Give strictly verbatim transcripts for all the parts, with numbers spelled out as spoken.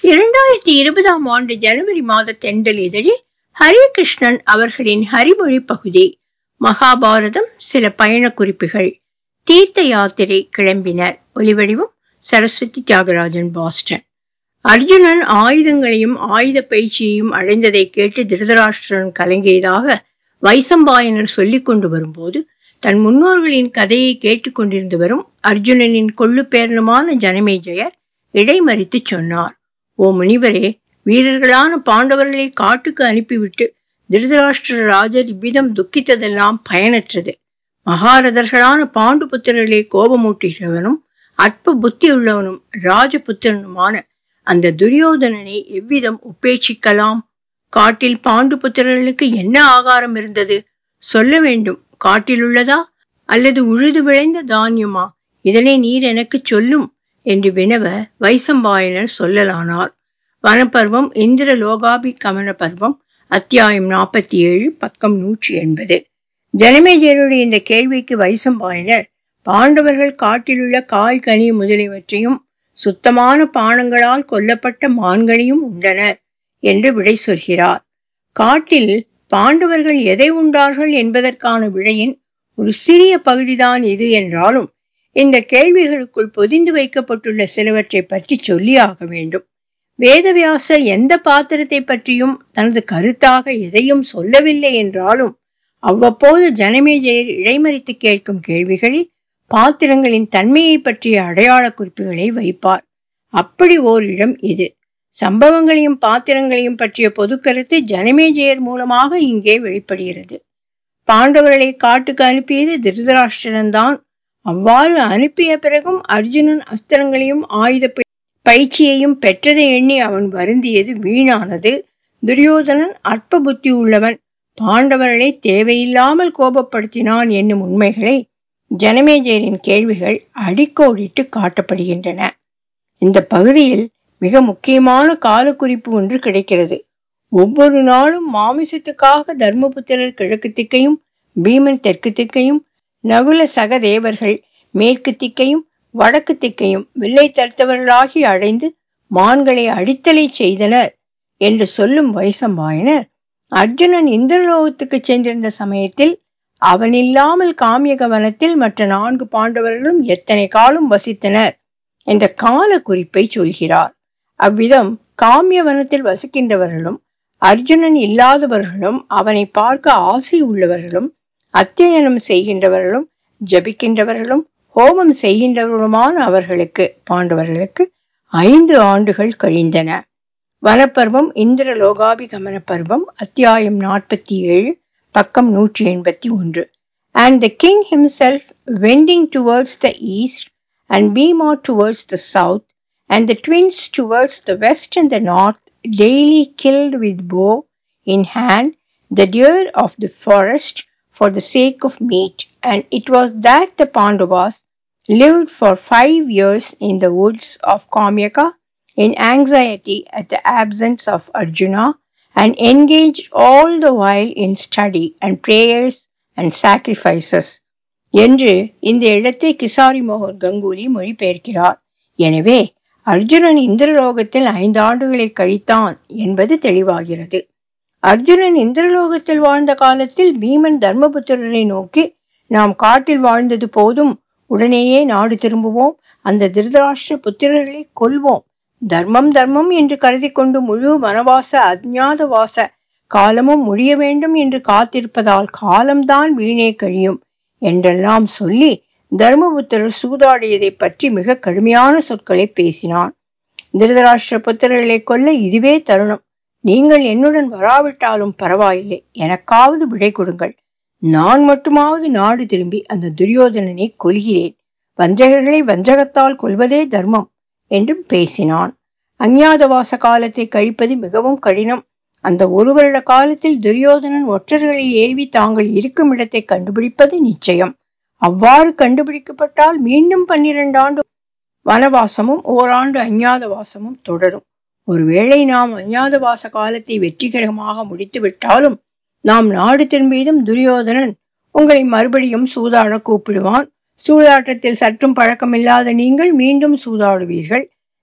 இரண்டாயிரத்தி இருபதாம் ஆண்டு ஜனவரி மாத தென்றல் இதழில் ஹரிகிருஷ்ணன் அவர்களின் ஹரிமொழி பகுதி. மகாபாரதம் சில பயண குறிப்புகள். தீர்த்த யாத்திரை கிளம்பினர். ஒலிவடிவம் சரஸ்வதி தியாகராஜன், பாஸ்டன். அர்ஜுனன் ஆயுதங்களையும் ஆயுத பயிற்சியையும் அடைந்ததை கேட்டு திருதராஷ்டிரன் கலங்கியதாக வைசம்பாயனர் சொல்லிக் கொண்டு வரும்போது தன் முன்னோர்களின் கதையை கேட்டுக்கொண்டிருந்து வரும் அர்ஜுனனின் கொள்ளு பேரனுமான ஜனமேஜயர் இடைமறித்து சொன்னார். ஓ முனிவரே, வீரர்களான பாண்டவர்களை காட்டுக்கு அனுப்பிவிட்டு திருதராஷ்டிர ராஜர் இவ்விதம் துக்கித்ததெல்லாம் பயனற்றது. மகாரதர்களான பாண்டு புத்திரர்களை கோபமூட்டுகிறவனும் அற்ப புத்தியுள்ளவனும் ராஜபுத்திரனுமான அந்த துரியோதனனை எவ்விதம் உபேட்சிக்கலாம்? காட்டில் பாண்டு புத்திரர்களுக்கு என்ன ஆகாரம் இருந்தது? சொல்ல வேண்டும். காட்டில் உள்ளதா அல்லது உழுது விளைந்த தானியமா? இதனை நீர் எனக்கு சொல்லும் என்று வினவ வைசம்பாயனர் சொல்லலானார். வனப்பர்வம் இந்திர லோகாபி கமன பர்வம், அத்தியாயம் நாற்பத்தி ஏழு, பக்கம் நூற்றி எண்பது. ஜனமேஜயருடைய இந்த கேள்விக்கு வைசம்பாயனர் பாண்டவர்கள் காட்டிலுள்ள காய் கனி முதலியவற்றையும் சுத்தமான பானங்களால் கொல்லப்பட்ட மான்களையும் உண்டனர் என்று விடை சொல்கிறார். காட்டில் பாண்டவர்கள் எதை உண்டார்கள் என்பதற்கான விடையின் ஒரு சிறிய பகுதிதான் இது என்றாலும் இந்த கேள்விகளுக்குள் பொதிந்து வைக்கப்பட்டுள்ள சிலவற்றை பற்றி சொல்லியாக வேண்டும். வேதவியாசர் எந்த பாத்திரத்தை பற்றியும் தனது கருத்தாக எதையும் சொல்லவில்லை என்றாலும் அவ்வப்போது ஜனமேஜயர் இடைமறித்து கேட்கும் கேள்விகளில் பாத்திரங்களின் தன்மையை பற்றிய அடையாள குறிப்புகளை வைப்பார். அப்படி ஓர் இடம் இது. சம்பவங்களையும் பாத்திரங்களையும் பற்றிய பொது கருத்து ஜனமேஜயர் மூலமாக இங்கே வெளிப்படுகிறது. பாண்டவர்களை காட்டுக்கு அனுப்பியது திருதராஷ்டிரன் தான். அவ்வாறு அனுப்பிய பிறகும் அர்ஜுனன் அஸ்திரங்களையும் ஆயுத பயிற்சியையும் பெற்றதை எண்ணி அவன் வருந்தியது வீணானது. துரியோதனன் அற்ப புத்தி உள்ளவன், பாண்டவர்களை தேவையில்லாமல் கோபப்படுத்தினான் என்னும் உண்மைகளை ஜனமேஜயரின் கேள்விகள் அடிக்கோடிட்டு காட்டப்படுகின்றன. இந்த பகுதியில் மிக முக்கியமான கால குறிப்பு ஒன்று கிடைக்கிறது. ஒவ்வொரு நாளும் மாமிசத்துக்காக தர்மபுத்திரர் கிழக்கு திக்கையும் பீமன் தெற்கு திக்கையும் நகுல சகதேவர்கள் மேற்கு திக்கையும் வடக்கு திக்கையும் வில்லை தடுத்தவர்களாகி அடைந்து மான்களை அடித்தலை செய்தனர் என்று சொல்லும் வைசம்பாயனர் அர்ஜுனன் இந்திரலோகத்துக்கு சென்றிருந்த சமயத்தில் அவனில்லாமல் காமியக வனத்தில் மற்ற நான்கு பாண்டவர்களும் எத்தனை காலம் வசித்தனர் என்ற கால குறிப்பை சொல்கிறார். அவ்விதம் காமிய வனத்தில் வசிக்கின்றவர்களும் அர்ஜுனன் இல்லாதவர்களும் அவனை பார்க்க ஆசை உள்ளவர்களும் அத்தியனம் செய்கின்றவர்களும் ஜபிக்கின்றவர்களும் ஹோமம் செய்கின்றவர்களுமான அவர்களுக்கு பாண்டவர்களுக்கு ஐந்து ஆண்டுகள் கழிந்தன. வனப்பர்வம் இந்திர லோகாபி கமன பர்வம், அத்தியாயம் நாற்பத்தி ஏழு, பக்கம் நூற்றி எண்பத்தி ஒன்று. And the king himself, wending towards the east, and Bhima towards the south, and the twins towards the west and the north, daily killed with bow in hand the deer of the forest for the sake of meat. And it was that the Pandavas lived for five years in the woods of Kamyaka in anxiety at the absence of Arjuna, and engaged all the while in study and prayers and sacrifices என்று இந்த இடத்தை கிசாரி மோகன் கங்குலி மொழிபெயர்க்கிறார். எனவே அர்ஜுனன் இந்திரலோகத்தில் ஐந்து ஆண்டுகளை கழித்தான் என்பது தெளிவாகிறது. அர்ஜுனன் இந்திரலோகத்தில் வாழ்ந்த காலத்தில் பீமன் தர்மபுத்திரரை நோக்கி, நாம் காட்டில் வாழ்ந்தது போதும், உடனேயே நாடு திரும்புவோம், அந்த திருதராஷ்டிர புத்திரர்களை கொல்வோம், தர்மம் தர்மம் என்று கருதி கொண்டு முழு வனவாச அஜ்ஞாதவாச காலமும் முடிய வேண்டும் என்று காத்திருப்பதால் காலம்தான் வீணே கழியும் என்றெல்லாம் சொல்லி தர்மபுத்திரர் சூதாடியதை பற்றி மிக கடுமையான சொற்களை பேசினான். திருதராஷ்டிர புத்திரர்களை கொல்ல இதுவே தருணம். நீங்கள் என்னுடன் வராவிட்டாலும் பரவாயில்லை, எனக்காவது விடை கொடுங்கள். நான் மட்டுமாவது நாடு திரும்பி அந்த துரியோதனனை கொல்கிறேன். வஞ்சகர்களை வஞ்சகத்தால் கொல்வதே தர்மம் என்றும் பேசினான். அஞ்ஞாதவாச காலத்தை கழிப்பது மிகவும் கடினம். அந்த ஒரு வருட காலத்தில் துரியோதனன் ஒற்றர்களை ஏவி தாங்கள் இருக்கும் இடத்தை கண்டுபிடிப்பது நிச்சயம். அவ்வாறு கண்டுபிடிக்கப்பட்டால் மீண்டும் பன்னிரண்டு ஆண்டு வனவாசமும் ஓராண்டு அஞ்ஞாதவாசமும் தொடரும். ஒருவேளை நாம் அஞ்ஞாதவாச காலத்தை வெற்றிகரமாக முடித்து விட்டாலும் நாம் நாடு திரும்பியதும் துரியோதனன் உங்களை மறுபடியும் சூதாட கூப்பிடுவான். சூதாட்டத்தில் சற்றும் பழக்கமில்லாத நீங்கள் மீண்டும் சூதாடுவீர்கள்.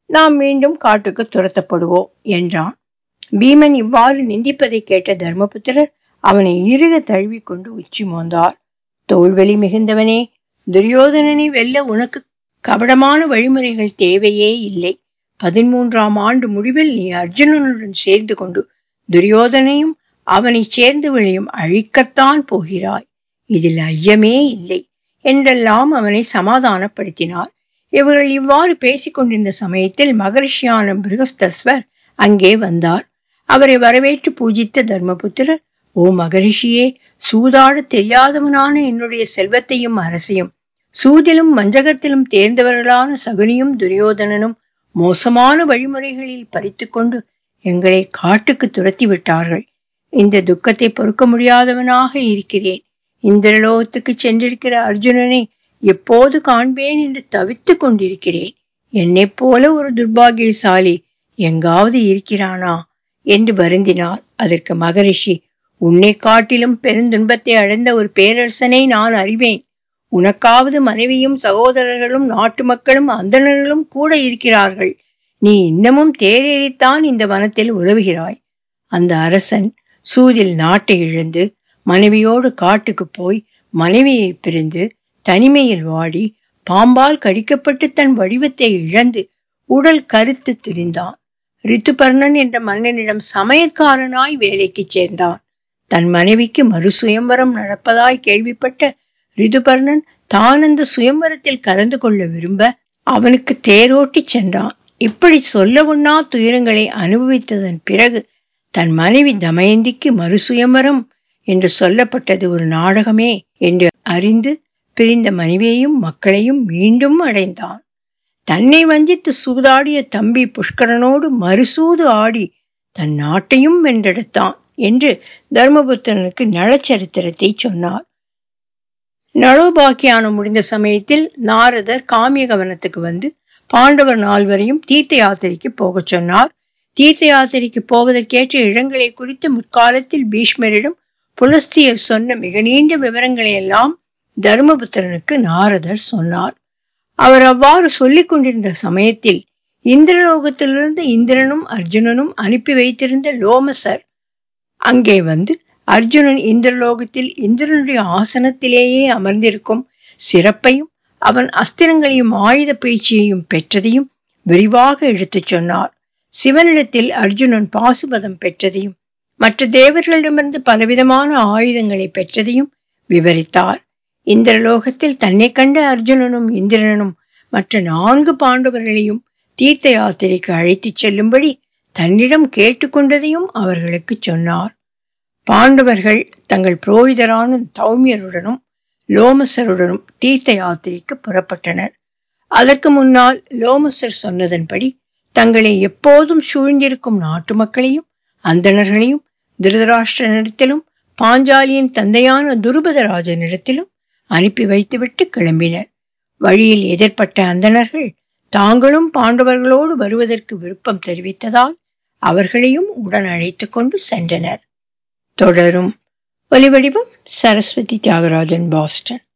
நாம் மீண்டும் காட்டுக்கு துரத்தப்படுவோம் என்றான். பீமன் இவ்வாறு நிந்திப்பதை கேட்ட தர்மபுத்திரர் அவனை இறுக தழுவி கொண்டு உச்சி மோந்தார். தோல்வெளி மிகுந்தவனே, துரியோதனனை வெல்ல உனக்கு கபடமான வழிமுறைகள் தேவையே இல்லை. பதிமூன்றாம் ஆண்டு முடிவில் நீ அர்ஜுனனுடன் சேர்ந்து கொண்டு துரியோதனையும் அவனை சேர்ந்தவளையும் அழிக்கத்தான் போகிறாய். இதில் ஐயமே இல்லை என்றெல்லாம் அவனை சமாதானப்படுத்தினார். இவர்கள் இவ்வாறு பேசிக்கொண்டிருந்த சமயத்தில் மகரிஷியான பிருகஸ்தஸ்வர் அங்கே வந்தார். அவரை வரவேற்று பூஜித்த தர்மபுத்திரர், ஓ மகரிஷியே, சூதாட தெரியாதவனான என்னுடைய செல்வத்தையும் அரசையும் சூதிலும் வஞ்சகத்திலும் தேர்ந்தவர்களான சகுனியும் துரியோதனனும் மோசமான வழிமுறைகளில் பறித்து கொண்டு எங்களை காட்டுக்கு துரத்தி விட்டார்கள். இந்த துக்கத்தை பொறுக்க முடியாதவனாக இருக்கிறேன். இந்திரலோகத்துக்கு சென்றிருக்கிற அர்ஜுனனை எப்போது காண்பேன் என்று தவித்து கொண்டிருக்கிறேன். என்னை போல ஒரு துர்பாகியசாலி எங்காவது இருக்கிறானா என்று வருந்தினார். அதற்கு மகரிஷி, உன்னை காட்டிலும் பெருந்துன்பத்தை அடைந்த ஒரு பேரரசனை நான் அறிவேன். உனக்காவது மனைவியும் சகோதரர்களும் நாட்டு மக்களும் அந்தணர்களும் கூட இருக்கிறார்கள். நீ இன்னமும் தேரேறித்தான் இந்த வனத்தில் உலவுகிறாய். அந்த அரசன் சூதில் நாட்டை இழந்து மனைவியோடு காட்டுக்கு போய் மனைவியை பிரிந்து தனிமையில் வாடி பாம்பால் கடிக்கப்பட்டு தன் வடிவத்தை இழந்து உடல் கருத்து திரிந்தான். ரித்துபர்ணன் என்ற மன்னனிடம் சமையற்காரனாய் வேலைக்கு சேர்ந்தான். தன் மனைவிக்கு மறு சுயம்பரம் நடப்பதாய் கேள்விப்பட்ட ரிதுபர்ணன் தான் அந்த சுயம்பரத்தில் கலந்து கொள்ள விரும்ப அவனுக்கு தேரோட்டி சென்றான். இப்படி சொல்ல உண்ணா துயரங்களை அனுபவித்ததன் பிறகு தன் மனைவி தமயந்திக்கு மறு சுயம்பரம் என்று சொல்லப்பட்டது ஒரு நாடகமே என்று அறிந்து பிரிந்த மனைவியையும் மக்களையும் மீண்டும் அடைந்தான். தன்னை வஞ்சித்து சூதாடிய தம்பி புஷ்கரனோடு மறுசூது ஆடி தன் நாட்டையும் வென்றெடுத்தான் என்று தர்மபுத்திரனுக்கு நலச்சரித்திரத்தை சொன்னார். நளோபாக்கியானம் முடிந்த சமயத்தில் நாரதர் காமியகவனத்துக்கு வந்து பாண்டவர் நால்வரையும் தீர்த்த யாத்திரைக்கு போக சொன்னார். தீர்த்த யாத்திரைக்கு போவதற்கேற்ற இடங்களை குறித்து முற்காலத்தில் பீஷ்மரிடம் புலஸ்தியர் சொன்ன மிக நீண்ட விவரங்களை எல்லாம் தர்மபுத்திரனுக்கு நாரதர் சொன்னார். அவர் அவ்வாறு சொல்லிக் கொண்டிருந்த சமயத்தில் இந்திரலோகத்திலிருந்து இந்திரனும் அர்ஜுனனும் அனுப்பி வைத்திருந்த லோமசர் அங்கே வந்து அர்ஜுனன் இந்திரலோகத்தில் இந்திரனுடைய ஆசனத்திலேயே அமர்ந்திருக்கும் சிறப்பையும் அவன் அஸ்திரங்களையும் ஆயுத பயிற்சியையும் பெற்றதையும் விரிவாக எடுத்துச் சொன்னார். சிவனிடத்தில் அர்ஜுனன் பாசுபதம் பெற்றதையும் மற்ற தேவர்களிடமிருந்து பலவிதமான ஆயுதங்களை பெற்றதையும் விவரித்தார். இந்திரலோகத்தில் தன்னை கண்ட அர்ஜுனனும் இந்திரனும் மற்ற நான்கு பாண்டவர்களையும் தீர்த்த யாத்திரைக்கு அழைத்துச் செல்லும்படி தன்னிடம் கேட்டுக்கொண்டதையும் அவர்களுக்கு சொன்னார். பாண்டவர்கள் தங்கள் புரோகிதரான தௌமியருடனும் லோமசருடனும் தீர்த்த யாத்திரைக்கு புறப்பட்டனர். அதற்கு முன்னால் லோமசர் சொன்னதன்படி தங்களை எப்போதும் சூழ்ந்திருக்கும் நாட்டு மக்களையும் அந்தணர்களையும் திருதராஷ்டிரனிடத்திலும் பாஞ்சாலியின் தந்தையான துருபதராஜனிடத்திலும் அனுப்பி வைத்துவிட்டு கிளம்பினர். வழியில் எதிர்பட்ட அந்தணர்கள் தாங்களும் பாண்டவர்களோடு வருவதற்கு விருப்பம் தெரிவித்ததால் அவர்களையும் உடன் அழைத்து கொண்டு சென்றனர். தொடரும். ஒலிவடிவம் சரஸ்வதி தியாகராஜன், பாஸ்டன்.